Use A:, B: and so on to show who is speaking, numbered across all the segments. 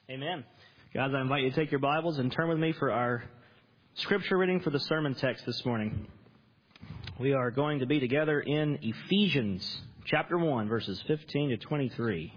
A: Amen. Guys, I invite you to take your Bibles and turn with me for our scripture reading for the sermon text this morning. We are going to be together in Ephesians chapter 1, verses 15 to 23.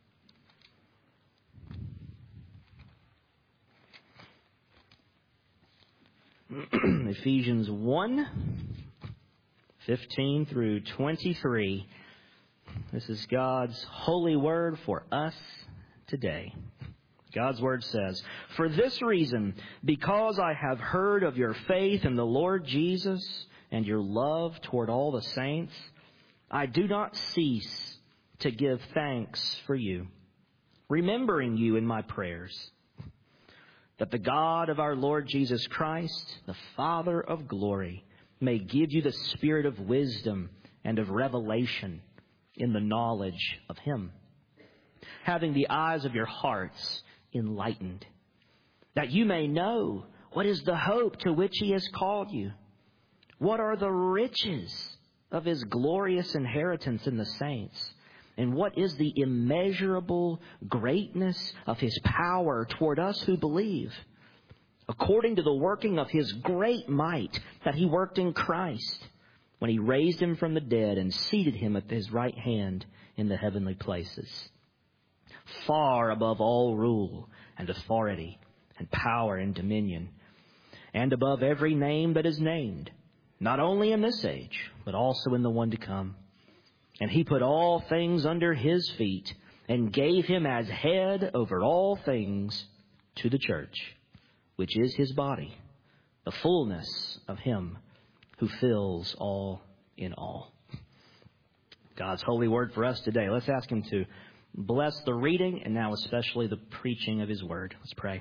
A: Ephesians 1, 15 through 23. This is God's holy word for us today. God's word says, "For this reason, because I have heard of your faith in the Lord Jesus and your love toward all the saints, I do not cease to give thanks for you, remembering you in my prayers, that the God of our Lord Jesus Christ, the Father of glory, may give you the spirit of wisdom and of revelation in the knowledge of him, having the eyes of your hearts enlightened, that you may know what is the hope to which he has called you, what are the riches of his glorious inheritance in the saints, and what is the immeasurable greatness of his power toward us who believe, according to the working of his great might that he worked in Christ, when he raised him from the dead and seated him at his right hand in the heavenly places, far above all rule and authority and power and dominion, and above every name that is named, not only in this age, but also in the one to come. And he put all things under his feet and gave him as head over all things to the church, which is his body, the fullness of him who fills all in all." God's holy word for us today. Let's ask him to bless the reading and now especially the preaching of his word. Let's pray.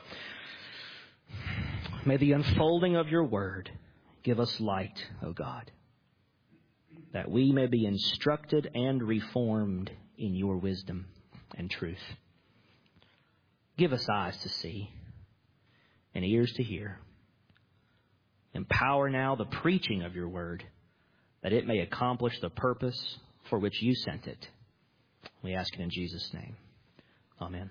A: May the unfolding of your word give us light, O God, that we may be instructed and reformed in your wisdom and truth. Give us eyes to see and ears to hear. Empower now the preaching of your word, that it may accomplish the purpose for which you sent it. We ask it in Jesus' name. Amen.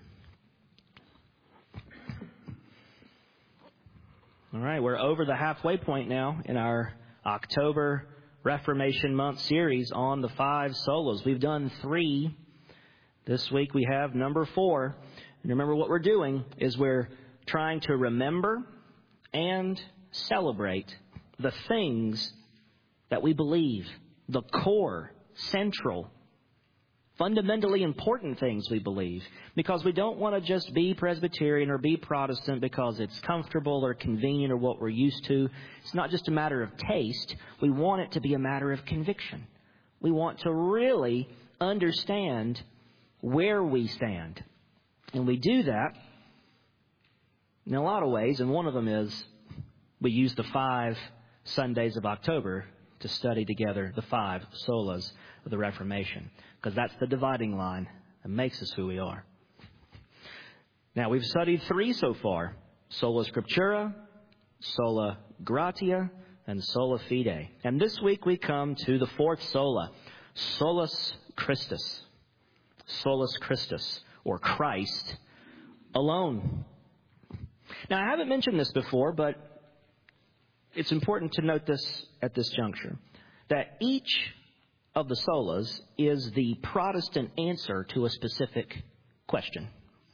A: All right, we're over the halfway point now in our October Reformation Month series on the 5 solas. We've done 3. This week we have number 4. And remember, what we're doing is we're trying to remember and celebrate the things that we believe, the core, central, fundamentally important things we believe, because we don't want to just be Presbyterian or be Protestant because it's comfortable or convenient or what we're used to. It's not just a matter of taste. We want it to be a matter of conviction. We want to really understand where we stand. And we do that in a lot of ways, and one of them is we use the 5 Sundays of October to study together the 5 solas of the Reformation, because that's the dividing line that makes us who we are. Now, we've studied 3 so far: Sola Scriptura, Sola Gratia, and Sola Fide. And this week we come to the 4th sola, Solus Christus. Solus Christus, or Christ alone. Now, I haven't mentioned this before, but it's important to note this at this juncture, that each of the solas is the Protestant answer to a specific question.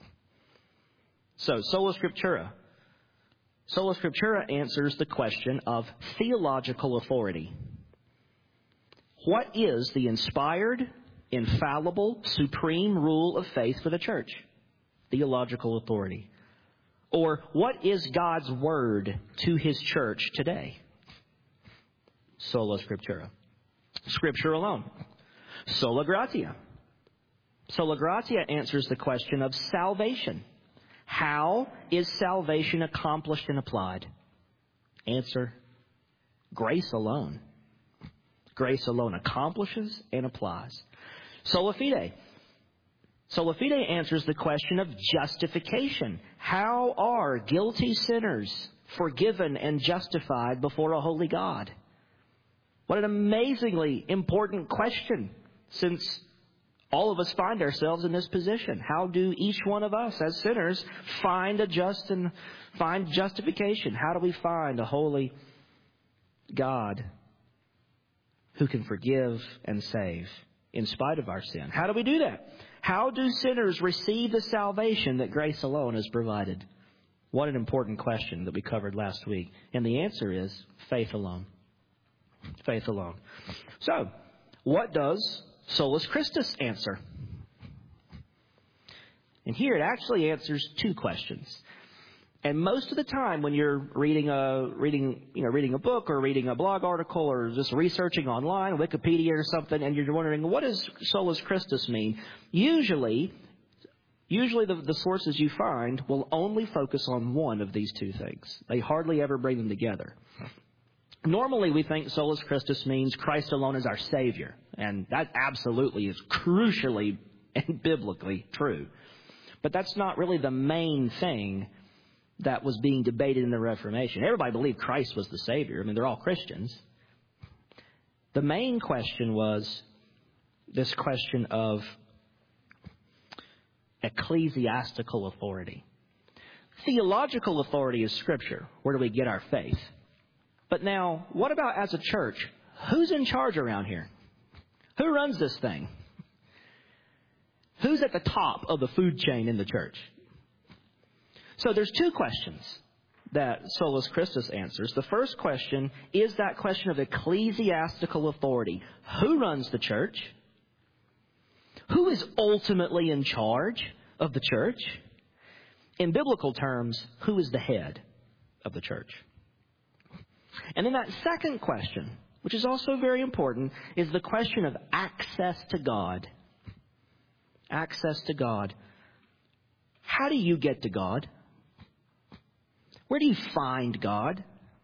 A: So, Sola Scriptura. Sola Scriptura answers the question of theological authority. What is the inspired, infallible, supreme rule of faith for the church? Theological authority. Or, what is God's word to his church today? Sola Scriptura. Scripture alone. Sola Gratia. Sola Gratia answers the question of salvation. How is salvation accomplished and applied? Answer: grace alone. Grace alone accomplishes and applies. Sola Fide. Sola Fide answers the question of justification. How are guilty sinners forgiven and justified before a holy God? What an amazingly important question, since All of us find ourselves in this position. How do each one of us as sinners find justification? How do we find a holy God who can forgive and save in spite of our sin? How do we do that? How do sinners receive the salvation that grace alone has provided? What an important question that we covered last week. And the answer is faith alone. Faith alone. So, what does Solus Christus answer? And here it actually answers two questions. And most of the time when you're reading a book or reading a blog article or just researching online, Wikipedia or something, and you're wondering, what does Solus Christus mean? Usually the sources you find will only focus on one of these two things. They hardly ever bring them together. Normally we think Solus Christus means Christ alone is our Savior. And that absolutely is crucially and biblically true. But that's not really the main thing that was being debated in the Reformation. Everybody believed Christ was the Savior. I mean, they're all Christians. The main question was this question of ecclesiastical authority. Theological authority is Scripture. Where do we get our faith? But now, what about as a church? Who's in charge around here? Who runs this thing? Who's at the top of the food chain in the church? So there's two questions that Solus Christus answers. The first question is that question of ecclesiastical authority. Who runs the church? Who is ultimately in charge of the church? In biblical terms, who is the head of the church? And then that second question, which is also very important, is the question of access to God. Access to God. How do you get to God? Where do you find God?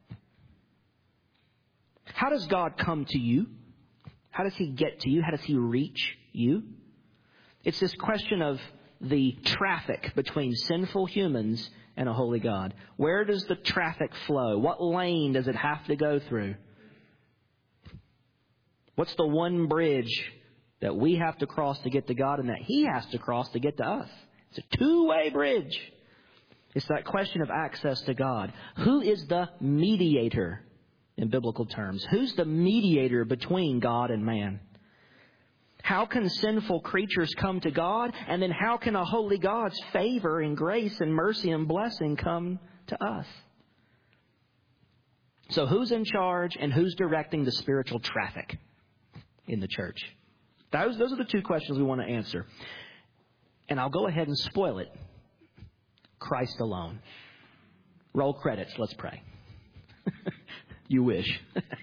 A: How does God come to you? How does He get to you? How does He reach you? It's this question of the traffic between sinful humans and a holy God. Where does the traffic flow? What lane does it have to go through? What's the one bridge that we have to cross to get to God and that He has to cross to get to us? It's a two-way bridge. It's that question of access to God. Who is the mediator in biblical terms? Who's the mediator between God and man? How can sinful creatures come to God? And then how can a holy God's favor and grace and mercy and blessing come to us? So who's in charge and who's directing the spiritual traffic in the church? Those are the two questions we want to answer. And I'll go ahead and spoil it. Christ alone. Roll credits. Let's pray. You wish.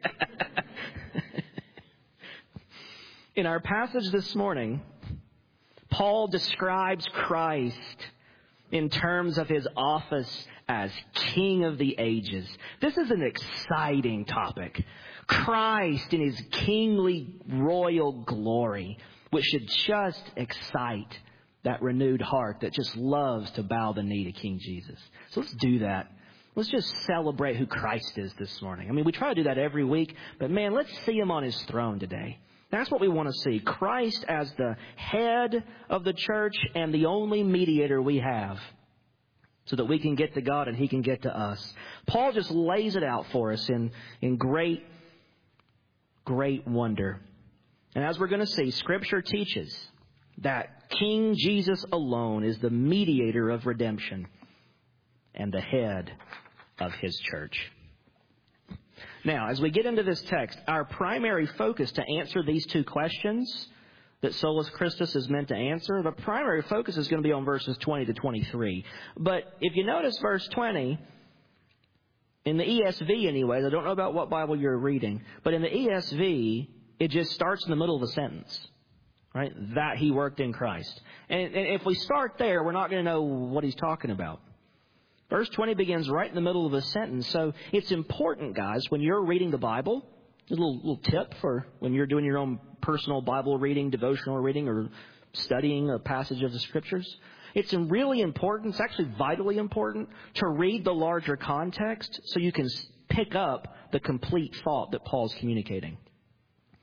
A: In our passage this morning, Paul describes Christ in terms of His office as King of the ages. This is an exciting topic. Christ in His kingly royal glory, which should just excite that renewed heart that just loves to bow the knee to King Jesus. So let's do that. Let's just celebrate who Christ is this morning. I mean, we try to do that every week, but man, let's see Him on His throne today. That's what we want to see. Christ as the head of the church and the only mediator we have so that we can get to God and He can get to us. Paul just lays it out for us in great, great wonder. And as we're going to see, Scripture teaches that King Jesus alone is the mediator of redemption and the head of His church. Now, as we get into this text, our primary focus to answer these two questions that Solus Christus is meant to answer, the primary focus is going to be on verses 20 to 23. But if you notice verse 20, in the ESV anyways, I don't know about what Bible you're reading, but in the ESV, it just starts in the middle of a sentence. Right? That He worked in Christ. And if we start there, we're not going to know what he's talking about. Verse 20 begins right in the middle of a sentence. So it's important, guys, when you're reading the Bible, a little tip for when you're doing your own personal Bible reading, devotional reading, or studying a passage of the Scriptures. It's really important, it's actually vitally important, to read the larger context so you can pick up the complete thought that Paul's communicating.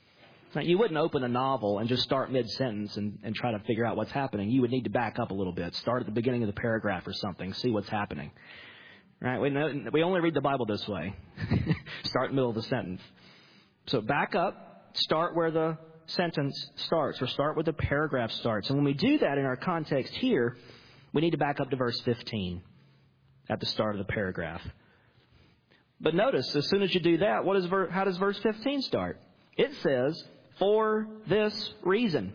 A: Now, you wouldn't open a novel and just start mid-sentence and try to figure out what's happening. You would need to back up a little bit. Start at the beginning of the paragraph or something. See what's happening. Right? We only read the Bible this way. Start in the middle of the sentence. So back up. Start where the sentence starts, or start where the paragraph starts. And when we do that in our context here, we need to back up to verse 15 at the start of the paragraph. But notice, as soon as you do that, how does verse 15 start? It says, for this reason.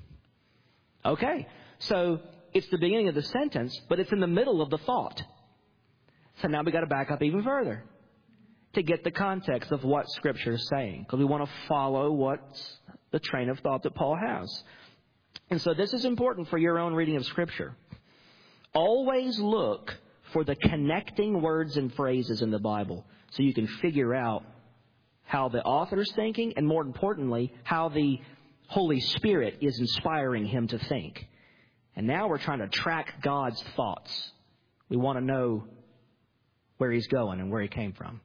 A: Okay, so it's the beginning of the sentence, but it's in the middle of the thought. So now we've got to back up even further to get the context of what Scripture is saying, because we want to follow what's the train of thought that Paul has. And so this is important for your own reading of Scripture. Always look for the connecting words and phrases in the Bible so you can figure out how the author's thinking, and more importantly, how the Holy Spirit is inspiring him to think. And now we're trying to track God's thoughts. We want to know where he's going and where he came from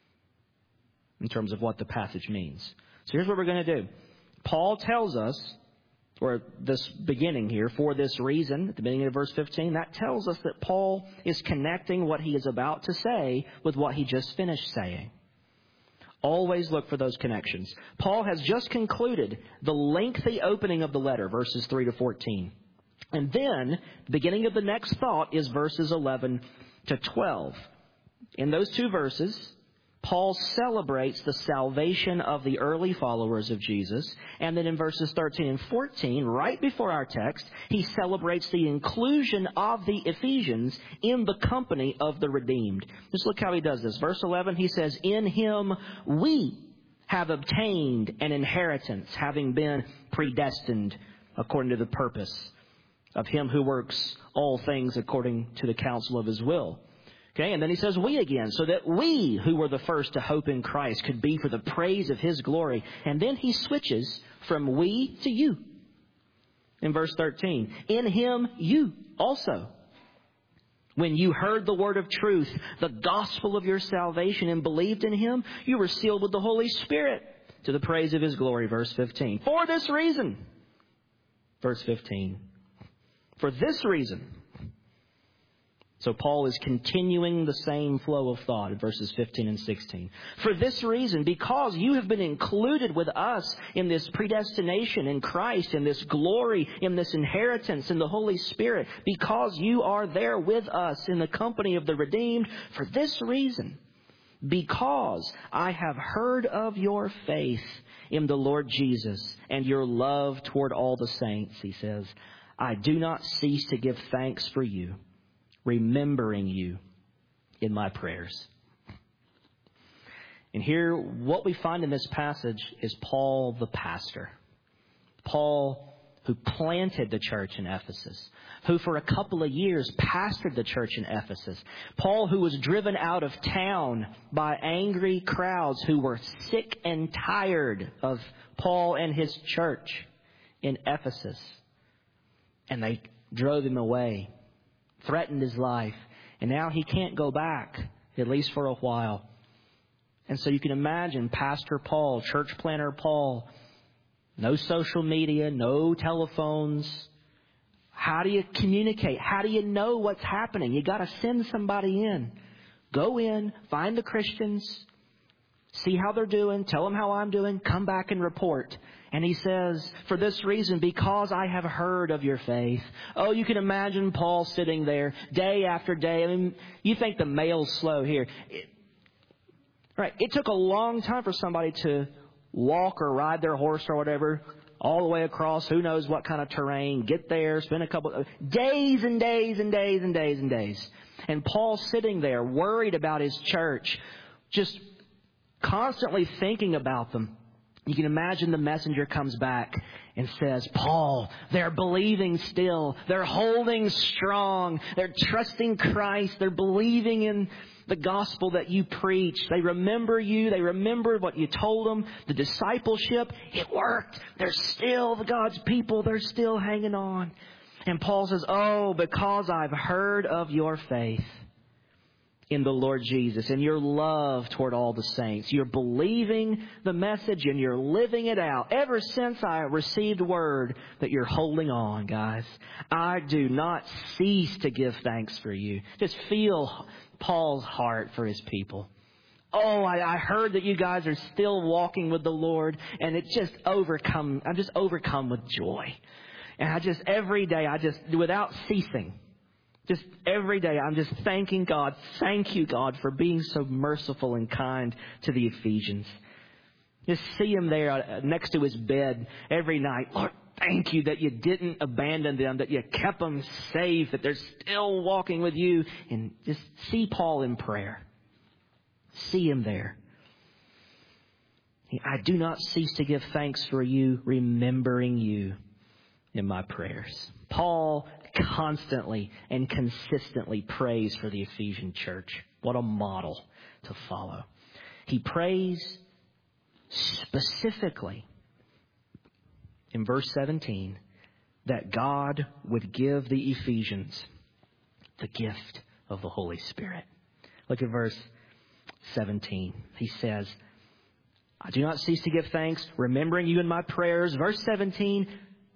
A: in terms of what the passage means. So here's what we're going to do. Paul tells us, or this beginning here, for this reason, at the beginning of verse 15, that tells us that Paul is connecting what he is about to say with what he just finished saying. Always look for those connections. Paul has just concluded the lengthy opening of the letter, verses 3 to 14. And then, the beginning of the next thought is verses 11 to 12. In those two verses, Paul celebrates the salvation of the early followers of Jesus. And then in verses 13 and 14, right before our text, he celebrates the inclusion of the Ephesians in the company of the redeemed. Just look how he does this. Verse 11, he says, in him we have obtained an inheritance, having been predestined according to the purpose of him who works all things according to the counsel of his will. Okay, and then he says we again, so that we who were the first to hope in Christ could be for the praise of his glory. And then he switches from we to you. In verse 13, in him you also, when you heard the word of truth, the gospel of your salvation, and believed in him, you were sealed with the Holy Spirit to the praise of his glory. Verse 15, for this reason. Verse 15, for this reason. So Paul is continuing the same flow of thought in verses 15 and 16. For this reason, because you have been included with us in this predestination in Christ, in this glory, in this inheritance in the Holy Spirit, because you are there with us in the company of the redeemed, for this reason, because I have heard of your faith in the Lord Jesus and your love toward all the saints, he says, I do not cease to give thanks for you, remembering you in my prayers. And here, what we find in this passage is Paul the pastor. Paul who planted the church in Ephesus, who for a couple of years pastored the church in Ephesus. Paul who was driven out of town by angry crowds who were sick and tired of Paul and his church in Ephesus. And they drove him away, threatened his life, and now he can't go back, at least for a while. And so you can imagine Pastor Paul, church planter Paul, no social media, no telephones. How do you communicate? How do you know what's happening? You got to send somebody in. Go in, find the Christians, see how they're doing, tell them how I'm doing, come back and report. And he says, for this reason, because I have heard of your faith. Oh, you can imagine Paul sitting there day after day. I mean, you think the mail's slow here. It took a long time for somebody to walk or ride their horse or whatever all the way across who knows what kind of terrain, get there, spend a couple of days and days and days and days and days. And Paul's sitting there worried about his church, just constantly thinking about them. You can imagine the messenger comes back and says, Paul, they're believing still. They're holding strong. They're trusting Christ. They're believing in the gospel that you preach. They remember you. They remember what you told them. The discipleship, it worked. They're still God's people. They're still hanging on. And Paul says, oh, because I've heard of your faith in the Lord Jesus and your love toward all the saints. You're believing the message and you're living it out. Ever since I received word that you're holding on, guys, I do not cease to give thanks for you. Just feel Paul's heart for his people. Oh, I heard that you guys are still walking with the Lord, and I'm just overcome with joy. And every day, without ceasing, just every day, I'm just thanking God. Thank you, God, for being so merciful and kind to the Ephesians. Just see him there next to his bed every night. Lord, thank you that you didn't abandon them, that you kept them safe, that they're still walking with you. And just see Paul in prayer. See him there. I do not cease to give thanks for you, remembering you in my prayers. Paul constantly and consistently prays for the Ephesian church. What a model to follow. He prays specifically in verse 17 that God would give the Ephesians the gift of the Holy Spirit. Look at verse 17. He says, I do not cease to give thanks, remembering you in my prayers. Verse 17,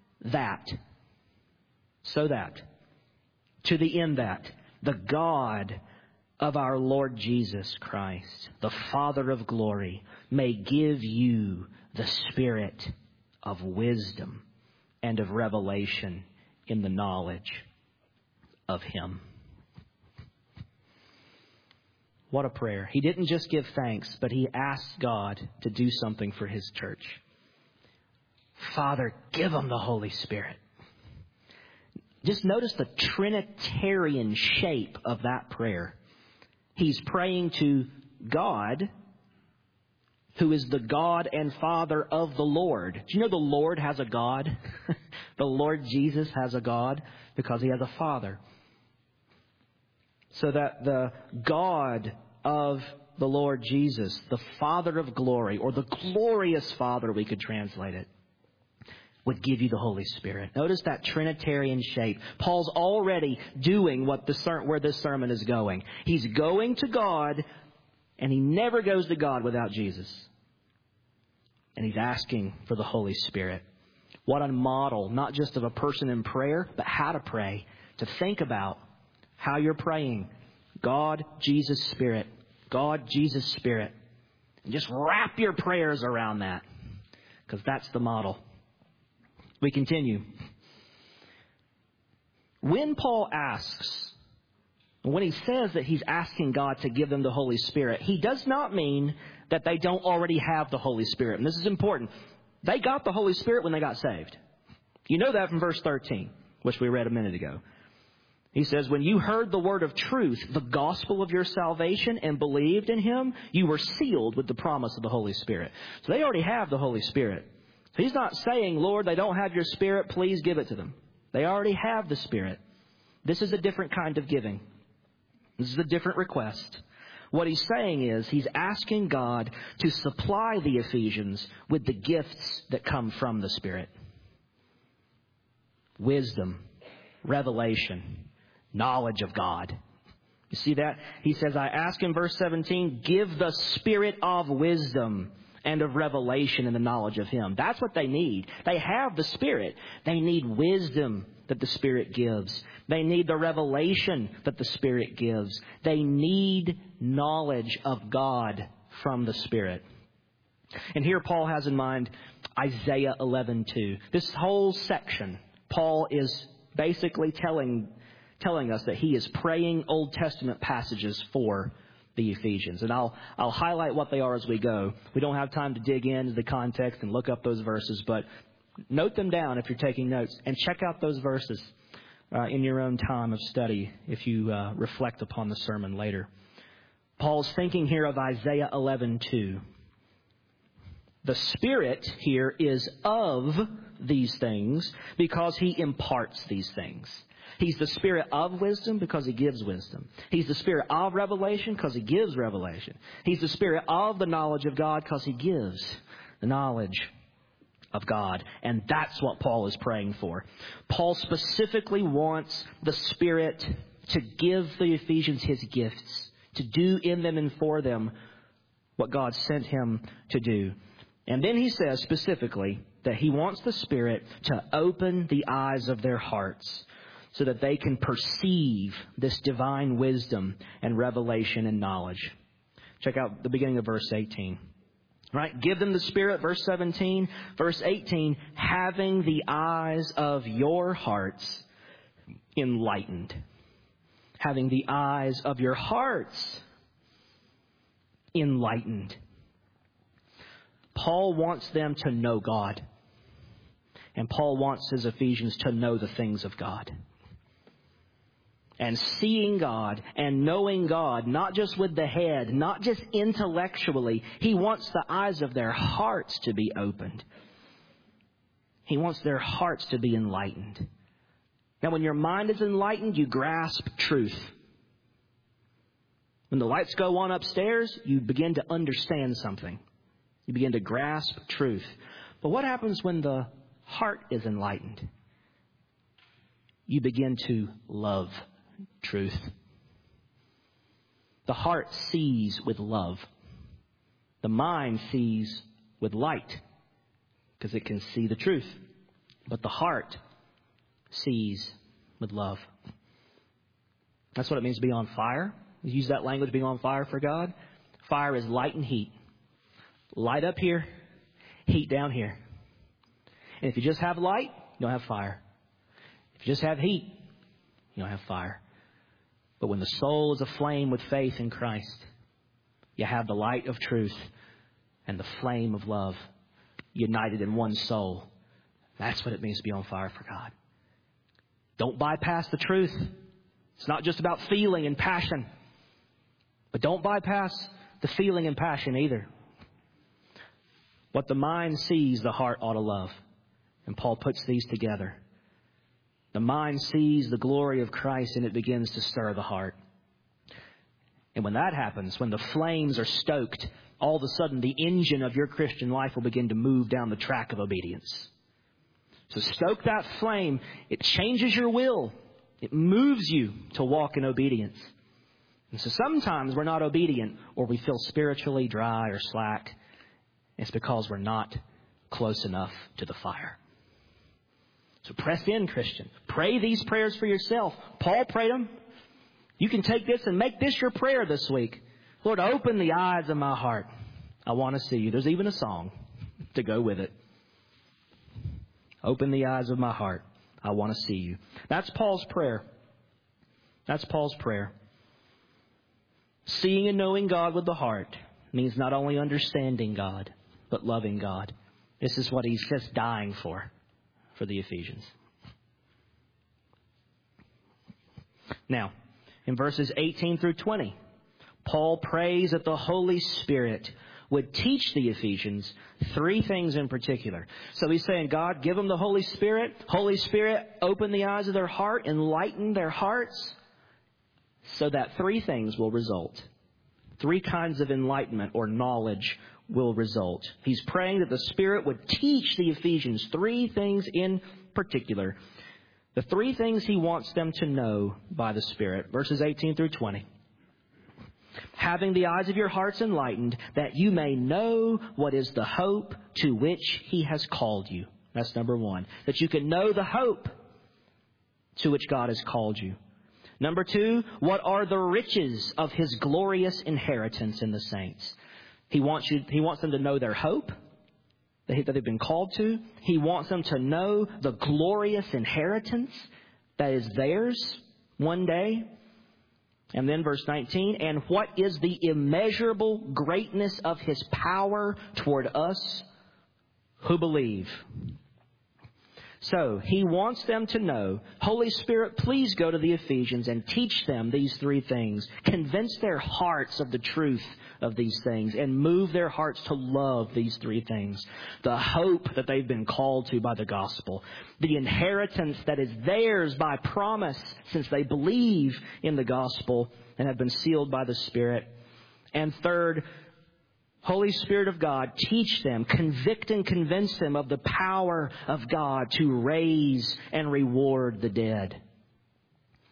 A: so that, to the end that, the God of our Lord Jesus Christ, the Father of glory, may give you the spirit of wisdom and of revelation in the knowledge of Him. What a prayer. He didn't just give thanks, but he asked God to do something for his church. Father, give them the Holy Spirit. Just notice the Trinitarian shape of that prayer. He's praying to God, who is the God and Father of the Lord. Do you know the Lord has a God? The Lord Jesus has a God because he has a Father. So that the God of the Lord Jesus, the Father of glory, or the glorious Father, we could translate it, would give you the Holy Spirit. Notice that Trinitarian shape. Paul's already doing where this sermon is going. He's going to God, and he never goes to God without Jesus. And he's asking for the Holy Spirit. What a model, not just of a person in prayer, but how to pray. To think about how you're praying. God, Jesus, Spirit. God, Jesus, Spirit. And just wrap your prayers around that. Because that's the model. We continue. When Paul asks, when he says that he's asking God to give them the Holy Spirit, he does not mean that they don't already have the Holy Spirit. And this is important. They got the Holy Spirit when they got saved. You know that from verse 13, which we read a minute ago. He says, when you heard the word of truth, the gospel of your salvation, and believed in him, you were sealed with the promise of the Holy Spirit. So they already have the Holy Spirit. He's not saying, Lord, they don't have your Spirit, please give it to them. They already have the Spirit. This is a different kind of giving. This is a different request. What he's saying is he's asking God to supply the Ephesians with the gifts that come from the Spirit. Wisdom, revelation, knowledge of God. You see that? He says, I ask in verse 17, give the spirit of wisdom and of revelation in the knowledge of Him. That's what they need. They have the Spirit. They need wisdom that the Spirit gives. They need the revelation that the Spirit gives. They need knowledge of God from the Spirit. And here Paul has in mind Isaiah 11:2. This whole section, Paul is basically telling us that he is praying Old Testament passages for the Ephesians. And I'll highlight what they are as we go. We don't have time to dig into the context and look up those verses, but note them down if you're taking notes, and check out those verses in your own time of study if you reflect upon the sermon later. Paul's thinking here of Isaiah 11:2. The Spirit here is of these things because He imparts these things. He's the Spirit of wisdom because He gives wisdom. He's the Spirit of revelation because He gives revelation. He's the Spirit of the knowledge of God because He gives the knowledge of God. And that's what Paul is praying for. Paul specifically wants the Spirit to give the Ephesians His gifts. to do in them and for them what God sent him to do. And then he says specifically that he wants the Spirit to open the eyes of their hearts so that they can perceive this divine wisdom and revelation and knowledge. Check out the beginning of verse 18. Right? Give them the Spirit, verse 17. Verse 18, having the eyes of your hearts enlightened. Having the eyes of your hearts enlightened. Paul wants them to know God. And Paul wants his Ephesians to know the things of God. And seeing God and knowing God, not just with the head, not just intellectually. He wants the eyes of their hearts to be opened. He wants their hearts to be enlightened. Now, when your mind is enlightened, you grasp truth. When the lights go on upstairs, you begin to understand something. You begin to grasp truth. But what happens when the heart is enlightened? You begin to love truth. The heart sees with love. The mind sees with light because it can see the truth. But the heart sees with love. That's what it means to be on fire. We use that language, being on fire for God. Fire is light and heat. Light up here, heat down here. And if you just have light, you don't have fire. If you just have heat, you don't have fire. But when the soul is aflame with faith in Christ, you have the light of truth and the flame of love united in one soul. That's what it means to be on fire for God. Don't bypass the truth. It's not just about feeling and passion. But don't bypass the feeling and passion either. What the mind sees, the heart ought to love. And Paul puts these together. The mind sees the glory of Christ and it begins to stir the heart. And when that happens, when the flames are stoked, all of a sudden the engine of your Christian life will begin to move down the track of obedience. So stoke that flame. It changes your will. It moves you to walk in obedience. And so sometimes we're not obedient or we feel spiritually dry or slack. It's because we're not close enough to the fire. So press in, Christian. Pray these prayers for yourself. Paul prayed them. You can take this and make this your prayer this week. Lord, open the eyes of my heart. I want to see you. There's even a song to go with it. Open the eyes of my heart. I want to see you. That's Paul's prayer. That's Paul's prayer. Seeing and knowing God with the heart means not only understanding God, but loving God. This is what he's just dying for the Ephesians. Now, in verses 18 through 20, Paul prays that the Holy Spirit would teach the Ephesians three things in particular. So he's saying, God, give them the Holy Spirit. Holy Spirit, open the eyes of their heart, enlighten their hearts, so that three things will result. Three kinds of enlightenment or knowledge will result. He's praying that the Spirit would teach the Ephesians three things in particular. The three things he wants them to know by the Spirit. Verses 18 through 20. Having the eyes of your hearts enlightened, that you may know what is the hope to which he has called you. That's number one. That you can know the hope to which God has called you. Number two, what are the riches of his glorious inheritance in the saints? He wants them to know their hope that they've been called to. He wants them to know the glorious inheritance that is theirs one day. And then verse 19, and what is the immeasurable greatness of his power toward us who believe? So he wants them to know, Holy Spirit, please go to the Ephesians and teach them these three things. Convince their hearts of the truth of these things and move their hearts to love these three things. The hope that they've been called to by the gospel. The inheritance that is theirs by promise since they believe in the gospel and have been sealed by the Spirit. And third, Holy Spirit of God, teach them, convict and convince them of the power of God to raise and reward the dead.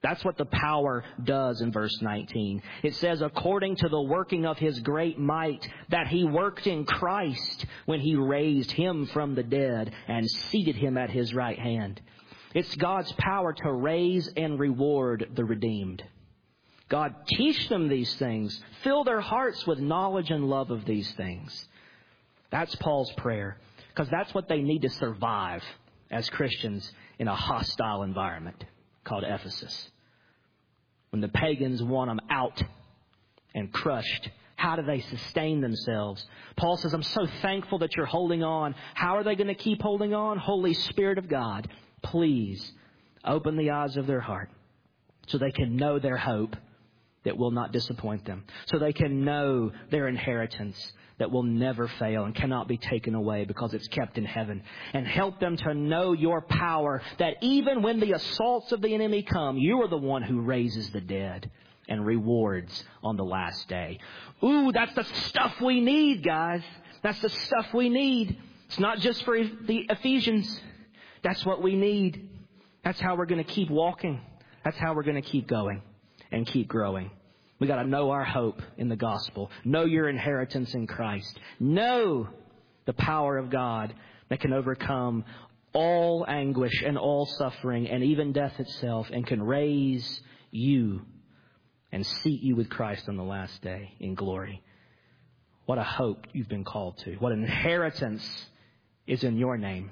A: That's what the power does in verse 19. It says, according to the working of His great might, that He worked in Christ when He raised Him from the dead and seated Him at His right hand. It's God's power to raise and reward the redeemed. God, teach them these things. Fill their hearts with knowledge and love of these things. That's Paul's prayer, because that's what they need to survive as Christians in a hostile environment called Ephesus. When the pagans want them out and crushed, how do they sustain themselves? Paul says, I'm so thankful that you're holding on. How are they going to keep holding on? Holy Spirit of God, please open the eyes of their heart so they can know their hope that will not disappoint them, so they can know their inheritance that will never fail and cannot be taken away because it's kept in heaven. And help them to know your power, that even when the assaults of the enemy come, you are the one who raises the dead and rewards on the last day. Ooh, that's the stuff we need, guys. That's the stuff we need. It's not just for the Ephesians. That's what we need. That's how we're going to keep walking. That's how we're going to keep going and keep growing. We got to know our hope in the gospel. Know your inheritance in Christ. Know the power of God that can overcome all anguish and all suffering and even death itself, and can raise you and seat you with Christ on the last day in glory. What a hope you've been called to. What an inheritance is in your name.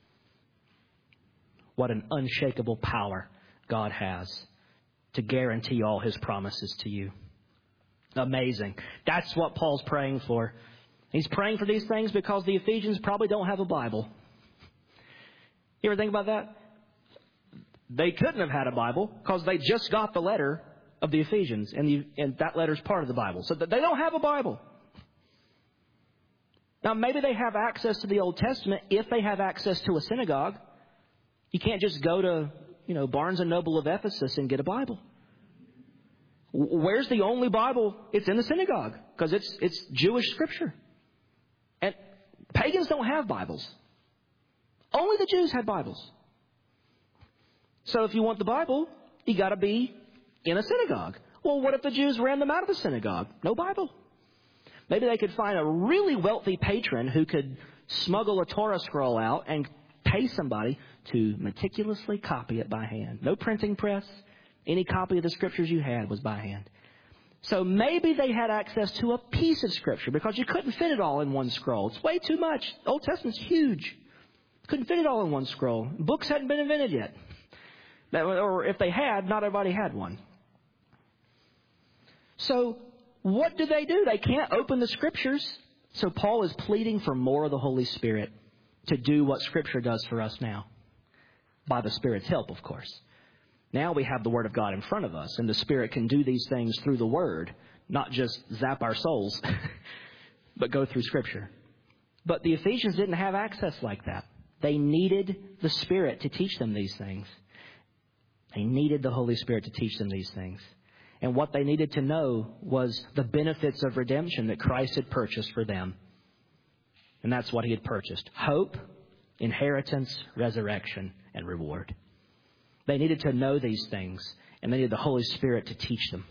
A: What an unshakable power God has to guarantee all His promises to you. Amazing. That's what Paul's praying for. He's praying for these things because the Ephesians probably don't have a Bible. You ever think about that? They couldn't have had a Bible because they just got the letter of the Ephesians, and that letter's part of the Bible. So they don't have a Bible. Now, maybe they have access to the Old Testament if they have access to a synagogue. You can't just go to Barnes and Noble of Ephesus and get a Bible. Where's the only Bible? It's in the synagogue because it's Jewish scripture. And pagans don't have Bibles. Only the Jews had Bibles. So if you want the Bible, you got to be in a synagogue. Well, what if the Jews ran them out of the synagogue? No Bible. Maybe they could find a really wealthy patron who could smuggle a Torah scroll out and pay somebody to meticulously copy it by hand. No printing press. Any copy of the scriptures you had was by hand. So maybe they had access to a piece of scripture because you couldn't fit it all in one scroll. It's way too much. The Old Testament's huge. Couldn't fit it all in one scroll. Books hadn't been invented yet. Or if they had, not everybody had one. So what do? They can't open the scriptures. So Paul is pleading for more of the Holy Spirit to do what Scripture does for us now. By the Spirit's help, of course. Now we have the Word of God in front of us, and the Spirit can do these things through the Word, not just zap our souls, but go through Scripture. But the Ephesians didn't have access like that. They needed the Spirit to teach them these things. They needed the Holy Spirit to teach them these things. And what they needed to know was the benefits of redemption that Christ had purchased for them. And that's what He had purchased. Hope, inheritance, resurrection, and reward. They needed to know these things, and they needed the Holy Spirit to teach them.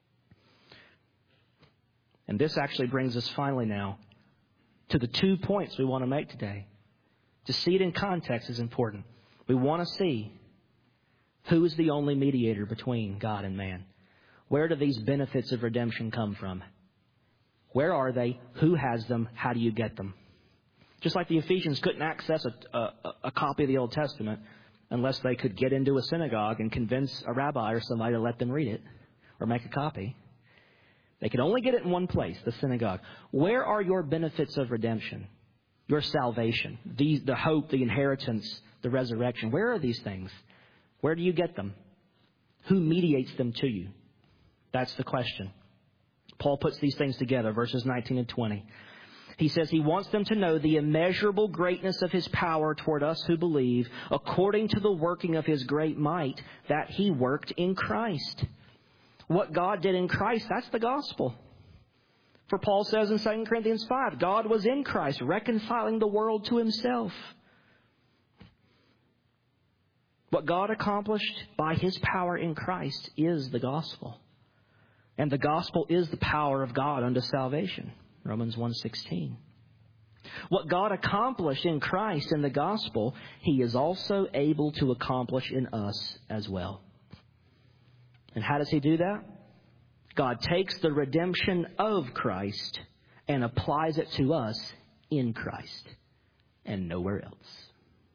A: And this actually brings us finally now to the 2 points we want to make today. To see it in context is important. We want to see who is the only mediator between God and man. Where do these benefits of redemption come from? Where are they? Who has them? How do you get them? Just like the Ephesians couldn't access a copy of the Old Testament unless they could get into a synagogue and convince a rabbi or somebody to let them read it or make a copy. They could only get it in one place, the synagogue. Where are your benefits of redemption? Your salvation, the hope, the inheritance, the resurrection. Where are these things? Where do you get them? Who mediates them to you? That's the question. Paul puts these things together, verses 19 and 20. He says he wants them to know the immeasurable greatness of His power toward us who believe, according to the working of His great might that He worked in Christ. What God did in Christ, that's the gospel. For Paul says in 2 Corinthians 5, God was in Christ, reconciling the world to Himself. What God accomplished by His power in Christ is the gospel. And the gospel is the power of God unto salvation. Romans 1:16. What God accomplished in Christ in the gospel, He is also able to accomplish in us as well. And how does He do that? God takes the redemption of Christ and applies it to us in Christ and nowhere else.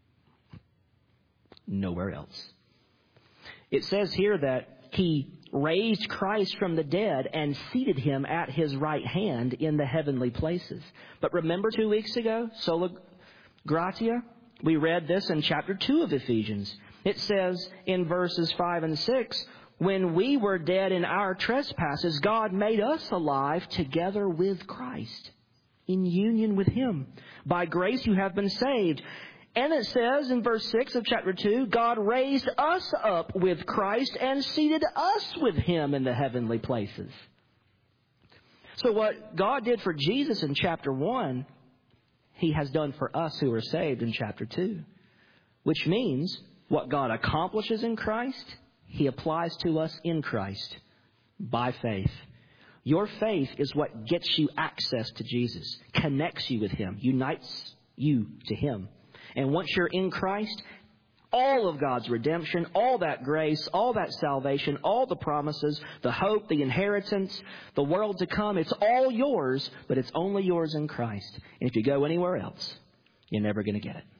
A: Nowhere else. It says here that He raised Christ from the dead and seated Him at His right hand in the heavenly places. But remember 2 weeks ago, sola gratia? We read this in chapter 2 of Ephesians. It says in verses 5 and 6, when we were dead in our trespasses, God made us alive together with Christ, in union with Him. By grace you have been saved. And it says in verse 6 of chapter 2, God raised us up with Christ and seated us with Him in the heavenly places. So what God did for Jesus in chapter 1, He has done for us who are saved in chapter 2. Which means what God accomplishes in Christ, He applies to us in Christ by faith. Your faith is what gets you access to Jesus, connects you with Him, unites you to Him. And once you're in Christ, all of God's redemption, all that grace, all that salvation, all the promises, the hope, the inheritance, the world to come, it's all yours, but it's only yours in Christ. And if you go anywhere else, you're never going to get it.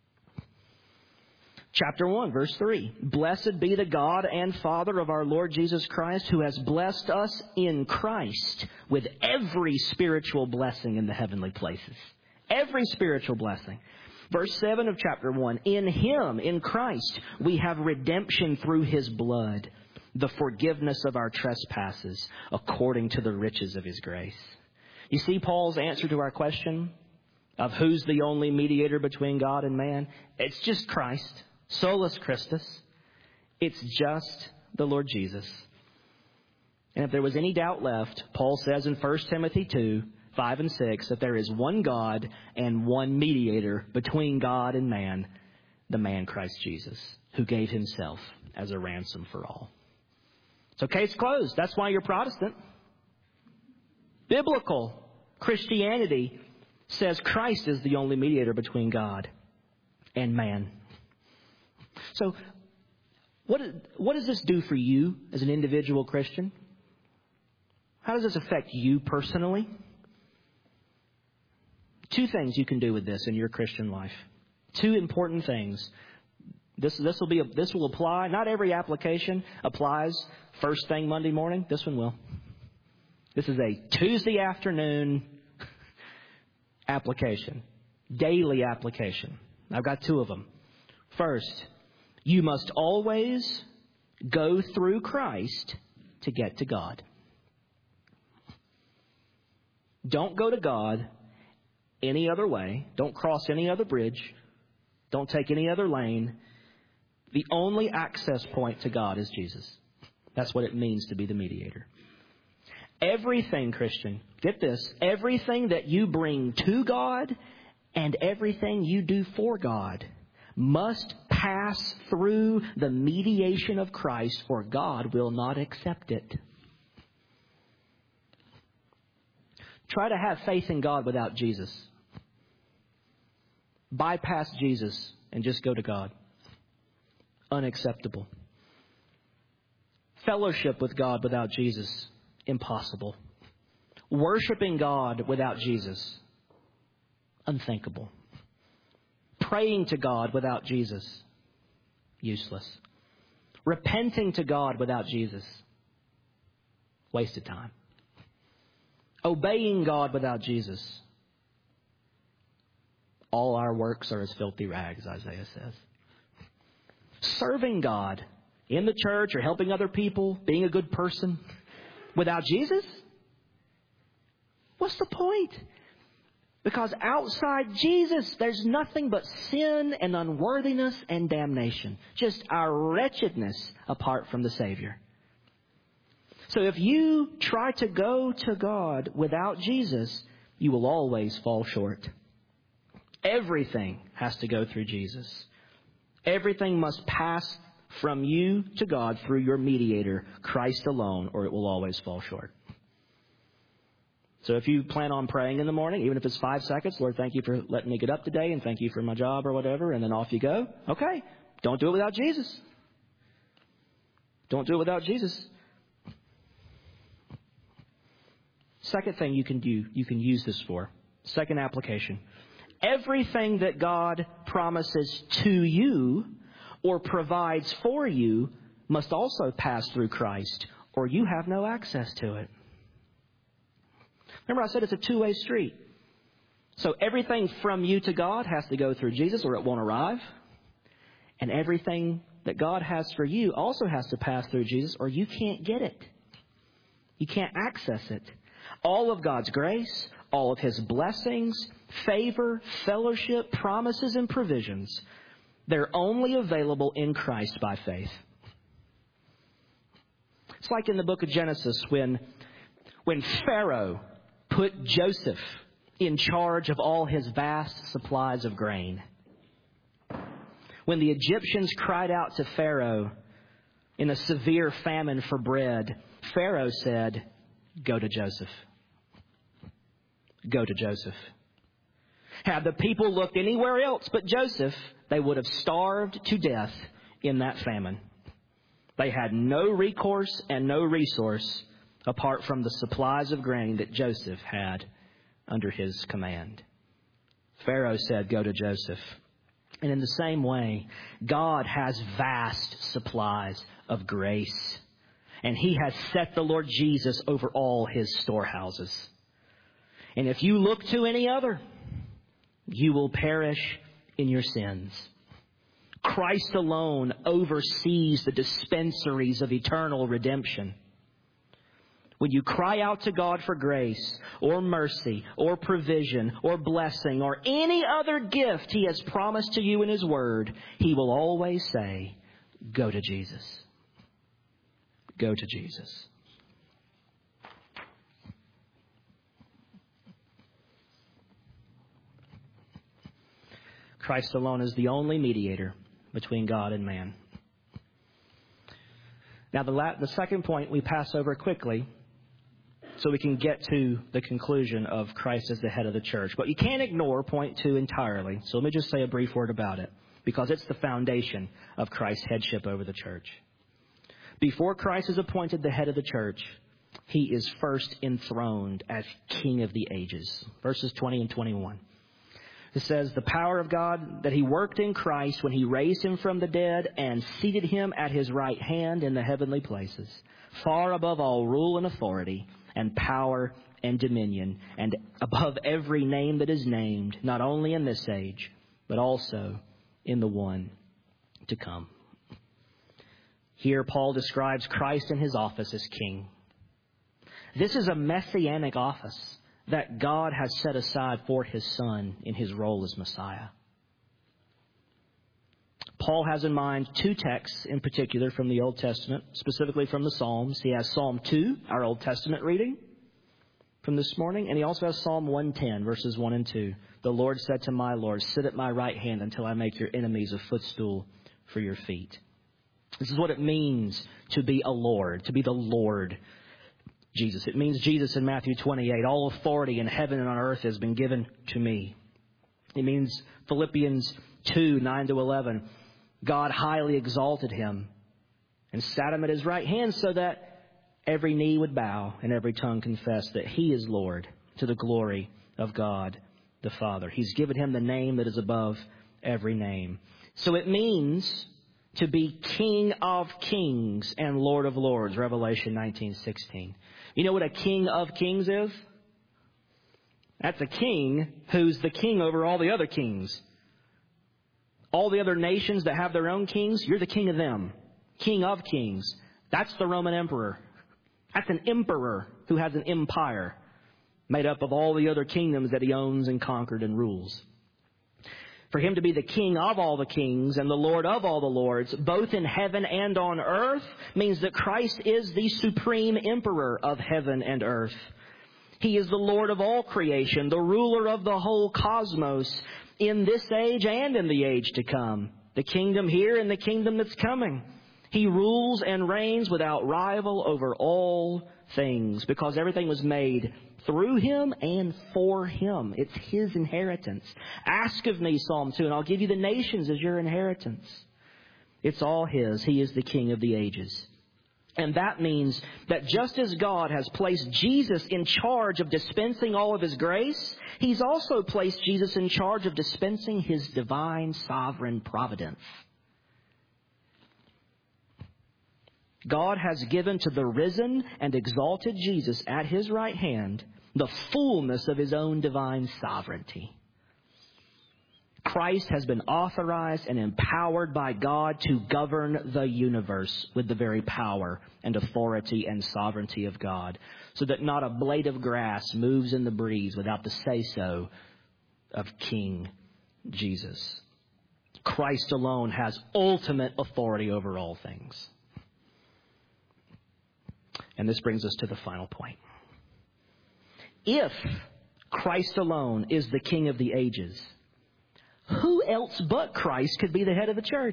A: Chapter 1, verse 3. Blessed be the God and Father of our Lord Jesus Christ, who has blessed us in Christ with every spiritual blessing in the heavenly places. Every spiritual blessing. Verse 7 of chapter 1, in Him, in Christ, we have redemption through His blood, the forgiveness of our trespasses, according to the riches of His grace. You see Paul's answer to our question of who's the only mediator between God and man? It's just Christ, solus Christus. It's just the Lord Jesus. And if there was any doubt left, Paul says in 1 Timothy 2, 5 and 6, that there is one God and one mediator between God and man, the man Christ Jesus, who gave Himself as a ransom for all. So case closed. That's why you're Protestant. Biblical Christianity says Christ is the only mediator between God and man. So what does this do for you as an individual Christian? How does this affect you personally? Two things you can do with this in your Christian life. Two important things. This will apply. Not every application applies first thing Monday morning. This one will. This is a Tuesday afternoon application. Daily application. I've got two of them. First, you must always go through Christ to get to God. Don't go to God any other way. Don't cross any other bridge. Don't take any other lane. The only access point to God is Jesus. That's what it means to be the mediator. Everything, Christian, get this, everything that you bring to God and everything you do for God must pass through the mediation of Christ, or God will not accept it. Try to have faith in God without Jesus. Bypass Jesus and just go to God. Unacceptable. Fellowship with God without Jesus. Impossible. Worshiping God without Jesus. Unthinkable. Praying to God without Jesus. Useless. Repenting to God without Jesus. Wasted time. Obeying God without Jesus. All our works are as filthy rags, Isaiah says. Serving God in the church or helping other people, being a good person, without Jesus? What's the point? Because outside Jesus, there's nothing but sin and unworthiness and damnation. Just our wretchedness apart from the Savior. So if you try to go to God without Jesus, you will always fall short. Everything has to go through Jesus. Everything must pass from you to God through your mediator, Christ alone, or it will always fall short. So if you plan on praying in the morning, even if it's 5 seconds, Lord, thank you for letting me get up today, and thank you for my job or whatever, and then off you go. Okay, don't do it without Jesus. Don't do it without Jesus. Second thing you can use this for. Second application. Everything that God promises to you or provides for you must also pass through Christ, or you have no access to it. Remember I said it's a two-way street. So everything from you to God has to go through Jesus or it won't arrive. And everything that God has for you also has to pass through Jesus or you can't get it. You can't access it. All of God's grace, all of His blessings, favor, fellowship, promises, and provisions, they're only available in Christ by faith. It's like in the book of Genesis when Pharaoh put Joseph in charge of all his vast supplies of grain. When the Egyptians cried out to Pharaoh in a severe famine for bread, Pharaoh said, "Go to Joseph. Go to Joseph." Had the people looked anywhere else but Joseph, they would have starved to death in that famine. They had no recourse and no resource apart from the supplies of grain that Joseph had under his command. Pharaoh said, "Go to Joseph." And in the same way, God has vast supplies of grace. And He has set the Lord Jesus over all His storehouses. And if you look to any other, you will perish in your sins. Christ alone oversees the dispensaries of eternal redemption. When you cry out to God for grace or mercy or provision or blessing or any other gift He has promised to you in His Word, He will always say, "Go to Jesus. Go to Jesus." Christ alone is the only mediator between God and man. Now, the second point we pass over quickly so we can get to the conclusion of Christ as the head of the church. But you can't ignore point 2 entirely. So let me just say a brief word about it, because it's the foundation of Christ's headship over the church. Before Christ is appointed the head of the church, He is first enthroned as King of the ages. Verses 20 and 21. It says, "The power of God that He worked in Christ when He raised Him from the dead and seated Him at His right hand in the heavenly places, far above all rule and authority and power and dominion, and above every name that is named, not only in this age, but also in the one to come." Here Paul describes Christ in His office as King. This is a messianic office that God has set aside for His Son in His role as Messiah. Paul has in mind 2 texts in particular from the Old Testament, specifically from the Psalms. He has Psalm 2, our Old Testament reading from this morning, and he also has Psalm 110, verses 1 and 2. "The Lord said to my Lord, sit at my right hand until I make your enemies a footstool for your feet." This is what it means to be a Lord, to be the Lord Jesus. It means Jesus in Matthew 28, "All authority in heaven and on earth has been given to me." It means Philippians 2, 9 to 11, God highly exalted Him and sat Him at His right hand so that every knee would bow and every tongue confess that He is Lord, to the glory of God the Father. He's given Him the name that is above every name. So it means to be King of kings and Lord of lords, Revelation 19:16. You know what a King of kings is? That's a king who's the king over all the other kings. All the other nations that have their own kings, you're the king of them. King of kings. That's the Roman emperor. That's an emperor who has an empire made up of all the other kingdoms that he owns and conquered and rules. For Him to be the King of all the kings and the Lord of all the lords, both in heaven and on earth, means that Christ is the supreme emperor of heaven and earth. He is the Lord of all creation, the ruler of the whole cosmos in this age and in the age to come. The kingdom here and the kingdom that's coming. He rules and reigns without rival over all things because everything was made through Him and for Him. It's His inheritance. Ask of me, Psalm 2, and I'll give you the nations as your inheritance. It's all His. He is the King of the ages. And that means that just as God has placed Jesus in charge of dispensing all of His grace, He's also placed Jesus in charge of dispensing His divine sovereign providence. God has given to the risen and exalted Jesus at His right hand the fullness of His own divine sovereignty. Christ has been authorized and empowered by God to govern the universe with the very power and authority and sovereignty of God, so that not a blade of grass moves in the breeze without the say-so of King Jesus. Christ alone has ultimate authority over all things. And this brings us to the final point. If Christ alone is the King of the ages, who else but Christ could be the head of the church?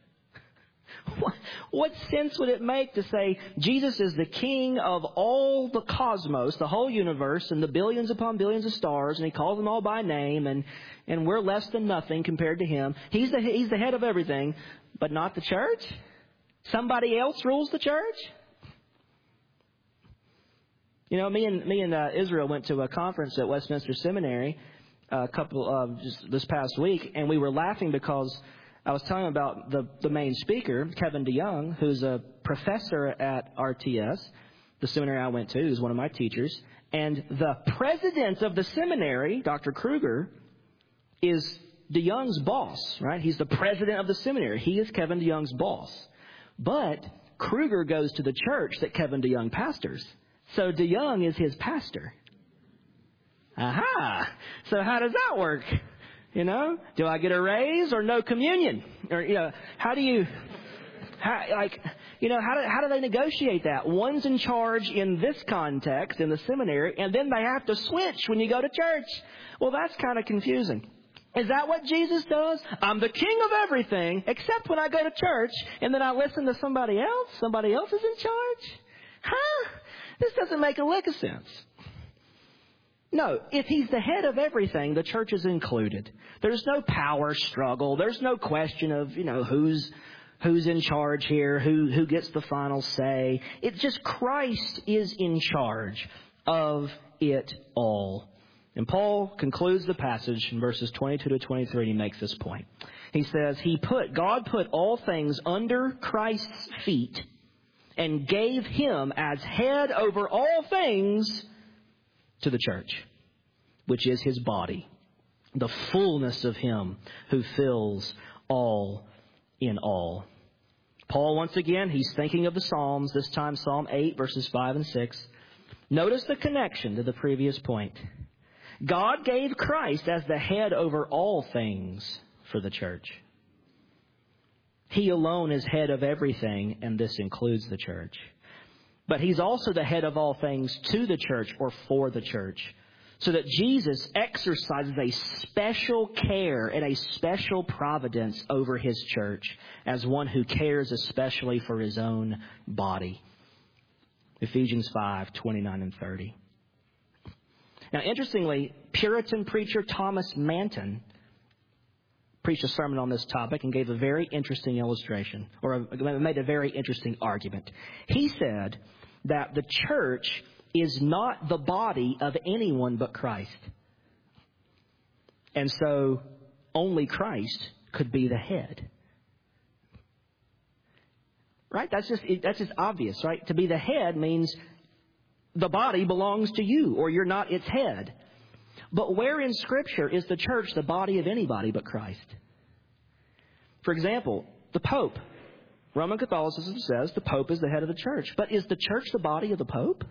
A: What sense would it make to say Jesus is the King of all the cosmos, the whole universe, and the billions upon billions of stars, and He calls them all by name, and we're less than nothing compared to Him. He's the head of everything, but not the church? Somebody else rules the church? You know, me and Israel went to a conference at Westminster Seminary just this past week, and we were laughing because I was telling him about the main speaker, Kevin DeYoung, who's a professor at RTS, the seminary I went to, who's one of my teachers, and the president of the seminary, Dr. Kruger, is DeYoung's boss, right? He's the president of the seminary. He is Kevin DeYoung's boss. But Kruger goes to the church that Kevin DeYoung pastors. So DeYoung is his pastor. Aha! So how does that work? You know, do I get a raise or no communion? Or, you know, how do they negotiate that? One's in charge in this context, in the seminary, and then they have to switch when you go to church. Well, that's kind of confusing. Is that what Jesus does? I'm the king of everything, except when I go to church, and then I listen to somebody else? Somebody else is in charge? Huh? This doesn't make a lick of sense. No, if He's the head of everything, the church is included. There's no power struggle. There's no question of, who's in charge here, who gets the final say. It's just Christ is in charge of it all. And Paul concludes the passage in verses 22 to 23. He makes this point. He says, God put all things under Christ's feet and gave Him as head over all things to the church, which is His body, the fullness of Him who fills all in all. Paul, once again, he's thinking of the Psalms, this time Psalm 8, verses 5 and 6. Notice the connection to the previous point. God gave Christ as the head over all things for the church. He alone is head of everything, and this includes the church. But He's also the head of all things to the church or for the church, so that Jesus exercises a special care and a special providence over His church as one who cares especially for His own body. Ephesians 5:29 and 30. Now, interestingly, Puritan preacher Thomas Manton preached a sermon on this topic and gave a very interesting illustration, or made a very interesting argument. He said that the church is not the body of anyone but Christ. And so only Christ could be the head. Right? That's just obvious, right? To be the head means the body belongs to you, or you're not its head. But where in Scripture is the church the body of anybody but Christ? For example, the Pope. Roman Catholicism says the Pope is the head of the church. But is the church the body of the Pope?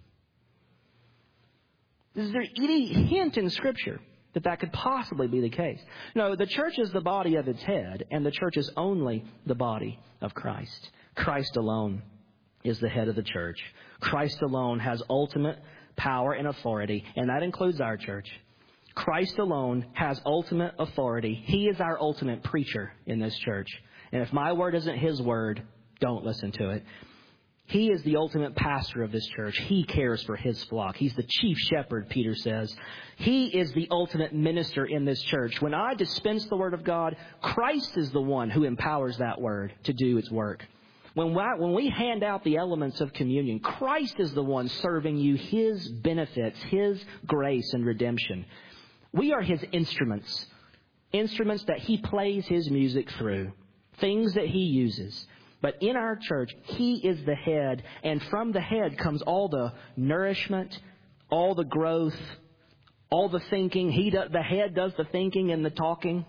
A: Is there any hint in Scripture that could possibly be the case? No, the church is the body of its head, and the church is only the body of Christ. Christ alone is the head of the church. Christ alone has ultimate power and authority, and that includes our church. Christ alone has ultimate authority. He is our ultimate preacher in this church. And if my word isn't his word, don't listen to it. He is the ultimate pastor of this church. He cares for his flock. He's the chief shepherd, Peter says. He is the ultimate minister in this church. When I dispense the word of God, Christ is the one who empowers that word to do its work. When we hand out the elements of communion, Christ is the one serving you his benefits, his grace and redemption. We are his instruments that he plays his music through, things that he uses. But in our church, he is the head, and from the head comes all the nourishment, all the growth, all the thinking. The head does the thinking and the talking.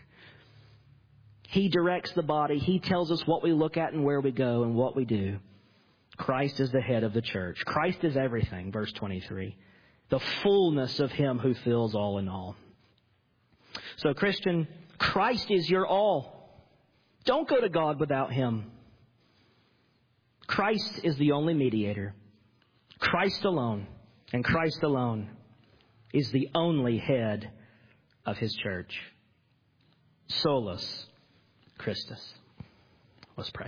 A: He directs the body. He tells us what we look at and where we go and what we do. Christ is the head of the church. Christ is everything, verse 23. The fullness of him who fills all in all. So, Christian, Christ is your all. Don't go to God without him. Christ is the only mediator. Christ alone, and Christ alone, is the only head of his church. Solus Christus. Let's pray.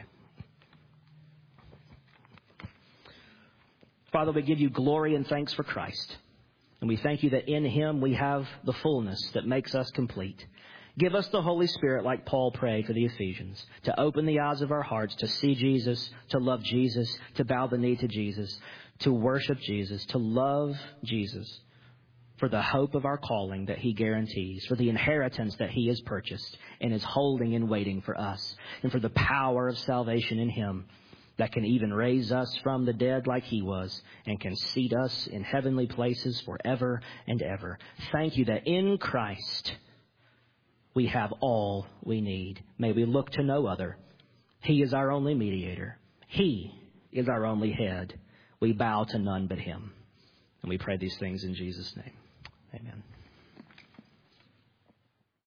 A: Father, we give you glory and thanks for Christ. And we thank you that in him we have the fullness that makes us complete. Give us the Holy Spirit, like Paul prayed for the Ephesians, to open the eyes of our hearts, to see Jesus, to love Jesus, to bow the knee to Jesus, to worship Jesus, to love Jesus, for the hope of our calling that he guarantees, for the inheritance that he has purchased and is holding and waiting for us, and for the power of salvation in him that can even raise us from the dead like he was and can seat us in heavenly places forever and ever. Thank you that in Christ we have all we need. May we look to no other. He is our only mediator. He is our only head. We bow to none but him. And we pray these things in Jesus' name. Amen.